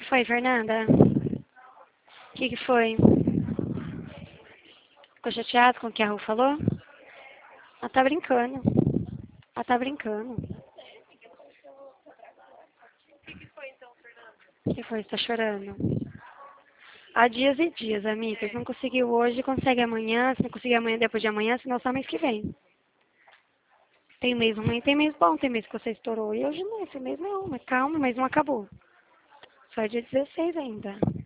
foi, Fernanda? Que foi? Ficou chateado com o que a Ru falou? Ela tá brincando. Ela tá brincando. O que foi? Você tá chorando? Há dias e dias, amiga. Se não conseguiu hoje, consegue amanhã. Se não conseguir amanhã, depois de amanhã, senão só mês que vem. Tem mês ruim, tem mês bom, tem mês que você estourou. E hoje não, esse mês não. Mas calma, mas não acabou. Só é dia 16 ainda.